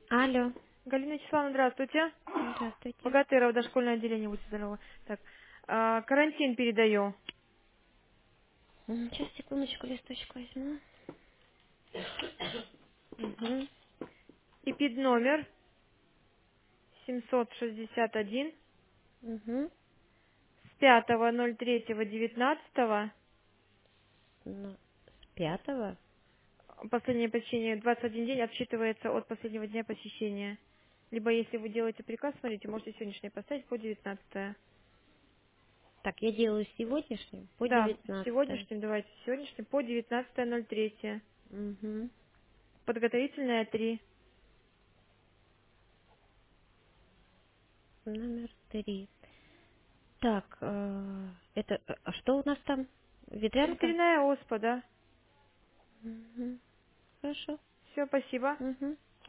Алло. Галина Вячеславовна, здравствуйте. Здравствуйте. Богатырова, дошкольное отделение, будьте здоровы. Так, карантин передаю. Сейчас, секундочку, листочек возьму. Угу. ИПИД номер 761 Угу. с 5.03.19. Ну, с пятого? Последнее посещение 21 день отсчитывается от последнего дня посещения. Либо если вы делаете приказ, смотрите, можете сегодняшнее поставить по 19. Так, я делаю сегодняшним по Да, 19. сегодняшним, давайте, сегодняшним по 19.03. Угу. Подготовительная 3. Номер 3. Так, это что у нас там? Ветрянка? Ветряная оспа, да? Угу. Хорошо. Все, спасибо. Угу.